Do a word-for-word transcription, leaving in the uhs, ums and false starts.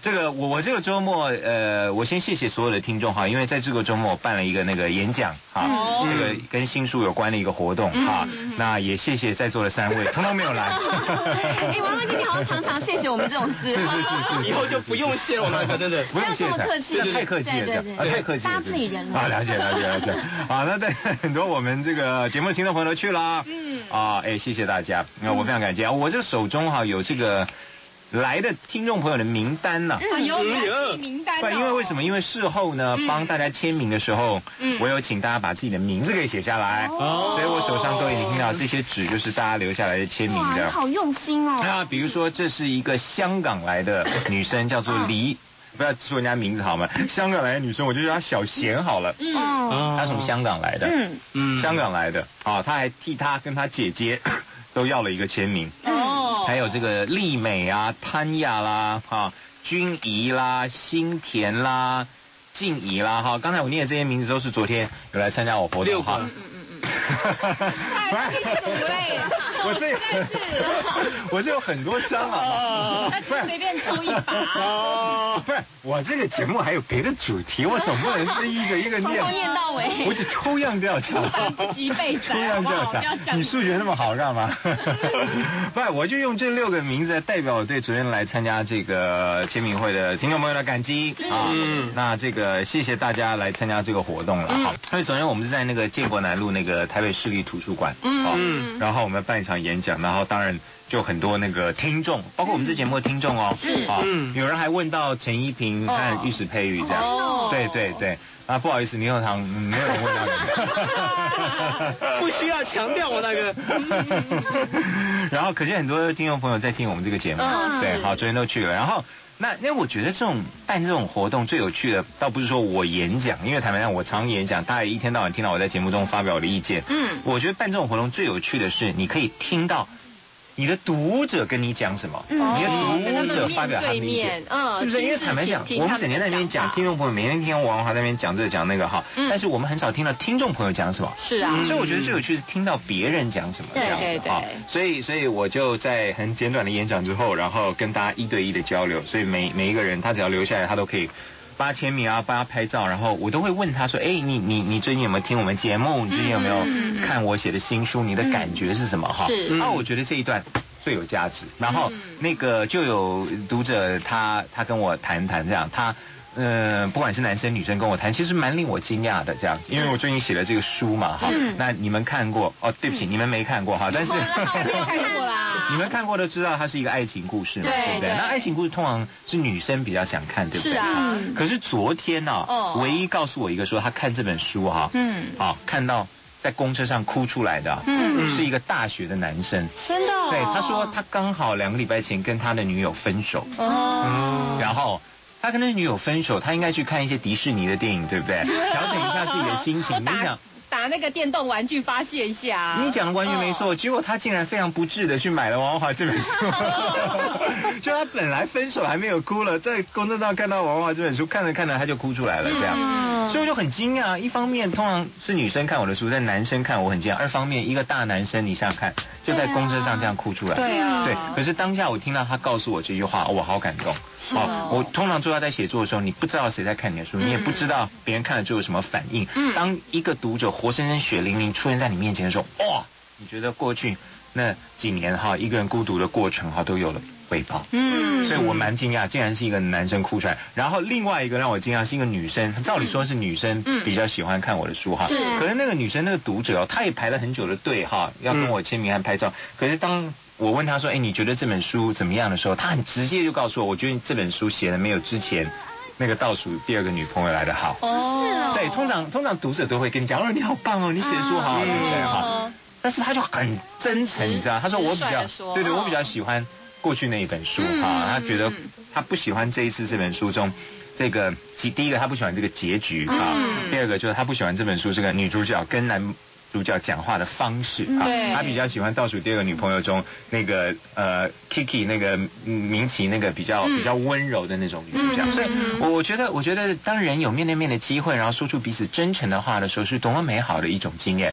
这个我我这个周末呃，我先谢谢所有的听众哈，因为在这个周末我办了一个那个演讲哈，嗯、这个跟新书有关的一个活动哈、嗯，那也谢谢在座的三位，通通没有来。 哎，王大哥，你好像常常谢谢我们这种事， 是是是是， 以后就不用谢了，王大哥，真的不用谢， 这么客气， 太客气了， 对对对，太客气了， 大家自己人了啊，了解了解了解。啊，那对很多我们这个节目的听众朋友都去了，嗯，啊，哎，谢谢大家，那我非常感谢。我这手中哈有这个。来的听众朋友的名单呢、啊？ 嗯，有有名单、哦。 不，因为为什么？因为事后呢，嗯、帮大家签名的时候，嗯，我有请大家把自己的名字给写下来，哦，所以我手上都已经听到这些纸，就是大家留下来的签名的。 好用心哦。 那比如说，这是一个香港来的女生，叫做黎。不要说人家名字好吗？香港来的女生，我就叫她小贤好了。嗯，她从香港来的，嗯嗯，香港来的啊，她还替她跟她姐姐都要了一个签名。哦，还有这个丽美啊、潘亚啦、哈、君怡啦、新田啦、静怡啦，哈，刚才我念的这些名字都是昨天有来参加我活动哈。嗯嗯嗯。 太数嘞！ 我这我是有很多张啊， 那就随便抽一把。 哦，不是，我这个节目还有别的主题，我总不能是一个一个念， 从头念到尾。 我只抽样调查， 几倍抽样调查。你数学那么好干嘛？不是，我就用这六个名字代表我对昨天来参加这个签名会的听众朋友的感激啊。嗯，那这个谢谢大家来参加这个活动了哈。因为昨天我们是在那个建国南路那个台北市立图书馆，嗯，然后我们办一场演讲，然后当然就很多那个听众，包括我们这节目的听众哦，是啊，嗯，有人还问到陈依萍和玉石佩玉这样，哦，对对对，啊，不好意思，猕猴桃没有人问到你， 不需要强调我那个， 然后可见很多听众朋友在听我们这个节目，对，好，昨天都去了，然后。那因为我觉得这种办这种活动最有趣的，倒不是说我演讲，因为坦白讲我常演讲，大家一天到晚听到我在节目中发表我的意见。嗯，我觉得办这种活动最有趣的是，你可以听到你的读者跟你讲什么，嗯、你的读者发表他的意见，嗯，是不是？因为坦白讲，我们整天在那边讲，听众朋友每天听王文华在那边讲这个讲那个哈，嗯，但是我们很少听到听众朋友讲什么。 是啊， 所以我觉得最有趣是听到别人讲什么这样子哈。所以，所以我就在很简短的演讲之后，然后跟大家一对一的交流，所以每每一个人他只要留下来，他都可以。帮他签名啊，帮他拍照，然后我都会问他说：“哎，你你你最近有没有听我们节目？你最近有没有看我写的新书？你的感觉是什么？”哈，是。那我觉得这一段最有价值。然后那个就有读者他他跟我谈谈这样，他呃不管是男生女生跟我谈，其实蛮令我惊讶的这样，因为我最近写了这个书嘛哈。那你们看过哦？对不起，你们没看过哈，但是看过啦。 你们看过都知道它是一个爱情故事嘛，对不对？那爱情故事通常是女生比较想看，对不对？是啊。可是昨天呢，哦，唯一告诉我一个说他看这本书哈，嗯，啊，看到在公车上哭出来的，嗯，是一个大学的男生， 真的。 对，他说他刚好两个礼拜前跟他的女友分手，哦，然后他跟他女友分手，他应该去看一些迪士尼的电影，对不对？调整一下自己的心情。你想。 打那个电动玩具发泄一下， 你讲的完全没错。结果他竟然非常不智的去买了王文华这本书，就他本来分手还没有哭了，在公车上看到王文华这本书，看着看着他就哭出来了，这样，嗯，所以我就很惊讶。一方面，通常是女生看我的书，但男生看我很惊讶；二方面，一个大男生你想想看，就在公车上这样哭出来，对啊，对。可是当下我听到他告诉我这句话，我好感动。好，哦，我通常做到在写作的时候，你不知道谁在看你的书，嗯，你也不知道别人看了之后有什么反应。嗯，当一个读者活生生血淋淋出现在你面前的时候，哇，你觉得过去那几年哈一个人孤独的过程哈都有了回报。嗯，所以我蛮惊讶，竟然是一个男生哭出来。然后另外一个让我惊讶是一个女生，照理说是女生比较喜欢看我的书哈，嗯，可是那个女生那个读者哦，她也排了很久的队哈，要跟我签名和拍照。嗯，可是当我问她说，哎，你觉得这本书怎么样的时候，她很直接就告诉我，我觉得这本书写的没有之前那个倒数第二个女朋友来的好。哦，是哦。对，通常通常读者都会跟你讲，哦，你好棒哦，你写的书好，嗯，对不对哈？但是他就很真诚，你知道，他说我比较，对对，我比较喜欢过去那一本书哈，他觉得他不喜欢这一次这本书中这个，第一个他不喜欢这个结局啊，第二个就是他不喜欢这本书这个女主角跟男主角讲话的方式啊，他比较喜欢倒数第二个女朋友中那个呃 Kiki 那个明琪那个比较比较温柔的那种女主角，所以我我觉得我觉得当人有面对面的机会，然后说出彼此真诚的话的时候，是多么美好的一种经验。